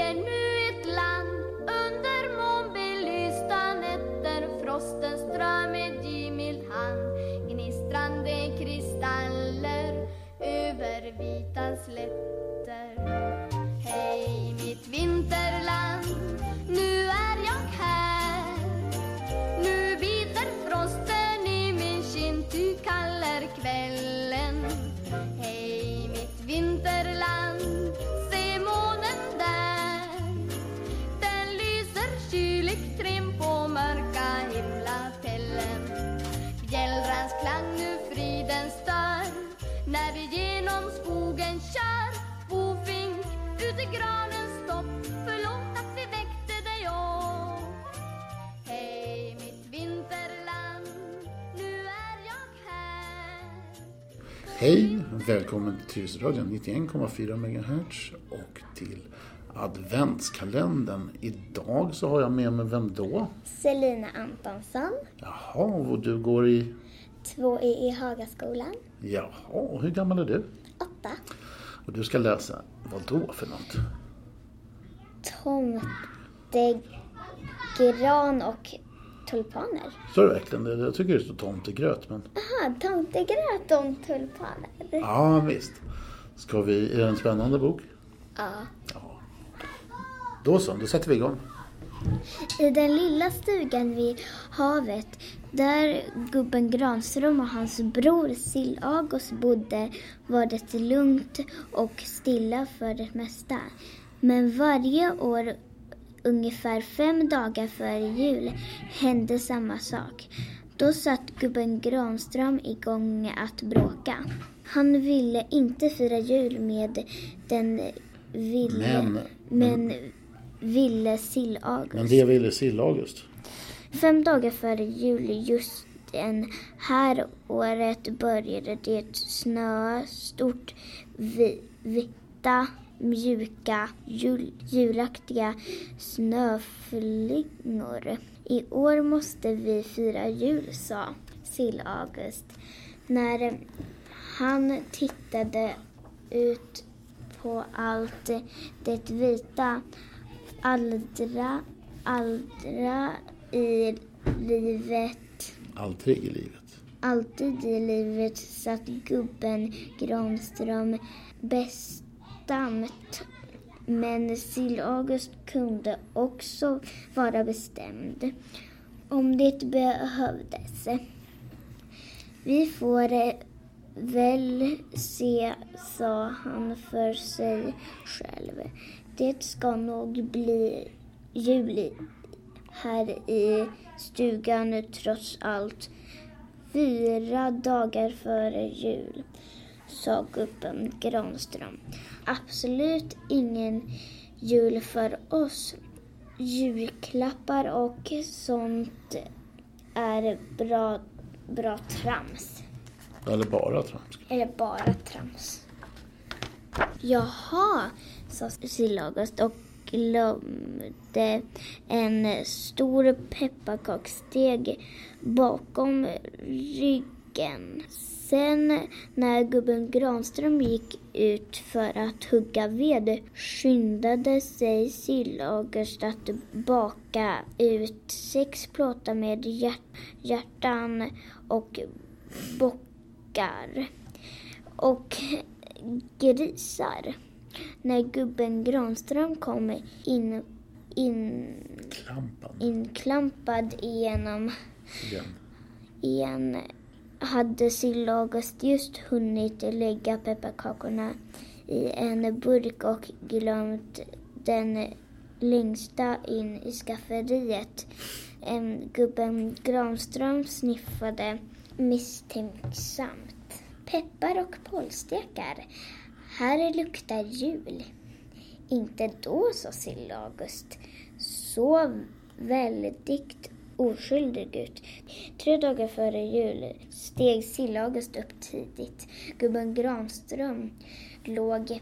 ser nu ett land under månbelysta nätter. Frostens strö med givmild hand, gnistrande kristaller över vita slätter. Hej mitt vinterland, nu är jag här. Nu biter frosten i min kind, ty kallar kvällen. Hej mitt vinterland, se månen där. Den lyser kyligt trim på mörka himlapellen. Bjällrans klang nu friden stör, när vi genom skogen kör. Bofink ut i granens topp, förlåt att vi väckte dig upp. Hej mitt vinterland, nu är jag här. Hej, välkommen till Tyresöradion 91,4 MHz och till adventskalendern. Idag så har jag med mig vem då? Selina Antonsson. Jaha, och du går i? 2 i Hagaskolan. Jaha, och hur gammal är du? 8. Och du ska läsa vad då för något? Tomtegran och tulpaner. Så är det verkligen, jag tycker det står tomtegröt, men... Aha, tomtegröt och tulpaner. Ja, visst. Är det en spännande bok? Ja. Då sätter vi igång. I den lilla stugan vid havet, där gubben Granström och hans bror Sill-August bodde, var det lugnt och stilla för det mesta. Men varje år, ungefär 5 dagar före jul, hände samma sak. Då satt gubben Granström igång att bråka. Han ville inte fira jul med den men ville Sill-August. Men det ville Sill-August. 5 dagar före jul just den här året började det snöa stort vita, mjuka, julaktiga snöflingor. I år måste vi fira jul, sa Sill-August. När han tittade ut på allt det vita, aldrig i livet. Alltid i livet satt gubben Granström bestämt. Men Sill-August kunde också vara bestämd om det behövdes. Vi får väl se, sa han för sig själv. Det ska nog bli jul här i stugan trots allt. 4 dagar före jul, sa gubben Granström. Absolut ingen jul för oss. Julklappar och sånt är bra trams. Eller bara trams. Jaha, sa Sill-August och glömde en stor pepparkakssteg bakom ryggen. Sen när gubben Granström gick ut för att hugga ved skyndade sig Sill-August att baka ut 6 plåtar med hjärtan och bockar och grisar. När gubben Granström kom inklampad igen hade Sill-August just hunnit lägga pepparkakorna i en burk och glömt den längsta in i skafferiet. Gubben Granström sniffade misstänksamt. Peppar och polstekar. Här luktar jul. Inte då, sa Sill-August. Så väldigt oskyldig ut. 3 dagar före jul steg Sill-August upp tidigt. Gubben Granström låg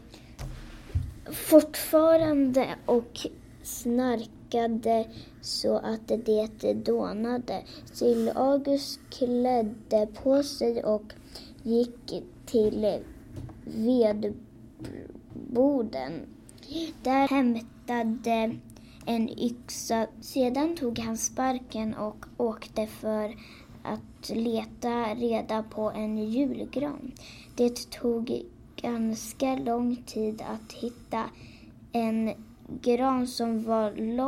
fortfarande och snarkade så att det dånade. Sill-August klädde på sig och gick till vedboden. Där hämtade en yxa. Sedan tog han sparken och åkte för att leta reda på en julgran. Det tog ganska lång tid att hitta en gran som var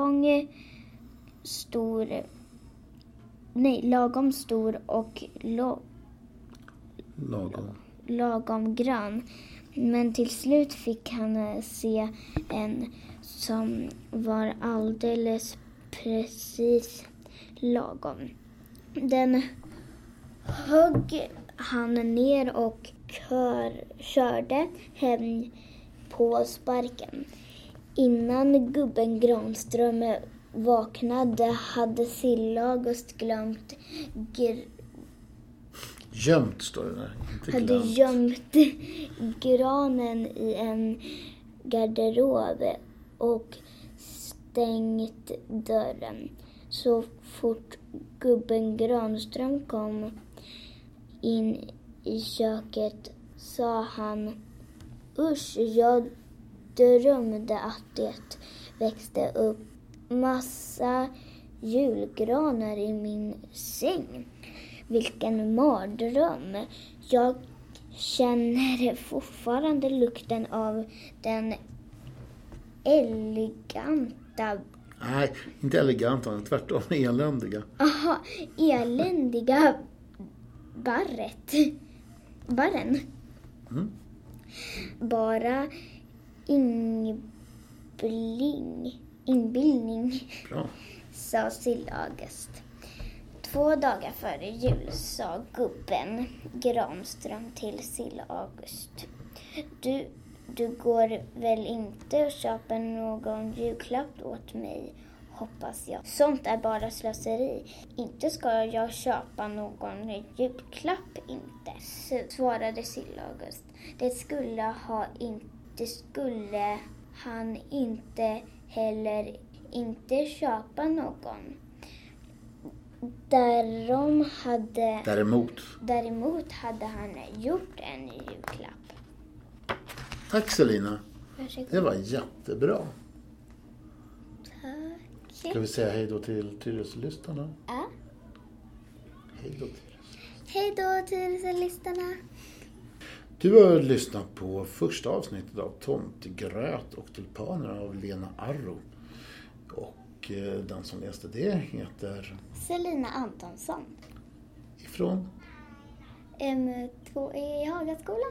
lagom stor och lagom grön. Men till slut fick han se en som var alldeles precis lagom. Den högg han ner och körde hem på sparken. Innan gubben Granström vaknade hade Sill-August Gömt står det där. Hade gömt granen i en garderob och stängt dörren. Så fort gubben Granström kom in i köket sa han: "Usch, jag drömde att det växte upp massa julgranar i min säng. Vilken mardröm. Jag känner fortfarande lukten av den eleganta..." Nej, inte eleganta, tvärtom eländiga. Aha, eländiga barren. Mm. Bara inbildning, Bra. sa Sill-August. 2 dagar före jul sa gubben Granström till Sill-August: Du går väl inte och köper någon julklapp åt mig, hoppas jag. Sånt är bara slöseri. Inte ska jag köpa någon julklapp, inte, svarade Sill-August. Det skulle han inte heller inte köpa någon. Däremot hade han gjort en julklapp. Tack Selina. Varsågod. Det var jättebra. Tack. Ska vi säga hej då till Tyresö-lyssnarna? Ja. Hej då Tyresö. Hej då Tyresö-lyssnarna. Du har lyssnat på första avsnittet av Tomtegröt och tulpaner av Lena Arro. Och den som läste det heter Selina Antonsson. Ifrån? M2 i Hagaskolan.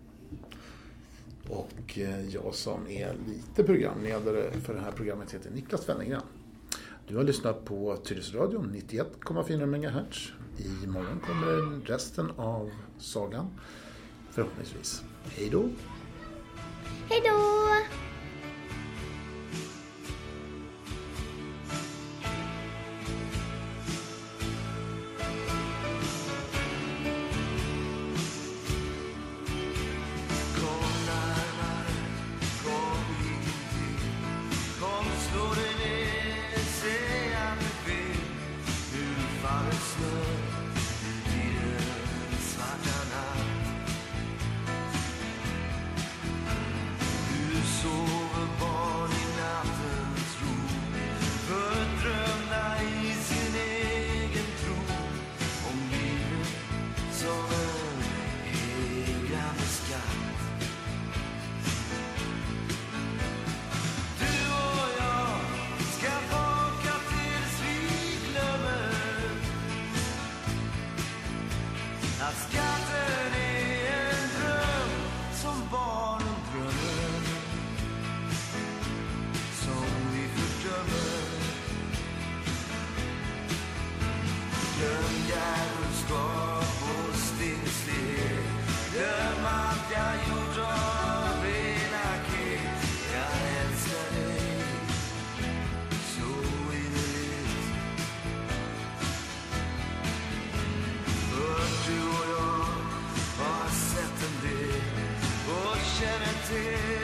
Och jag som är lite programledare för det här programmet heter Niklas Wennergren. Du har lyssnat på Tyresö-radion 91,4 MHz. Imorgon kommer resten av sagan. Förhoppningsvis. Hej då! Hej då! Känner till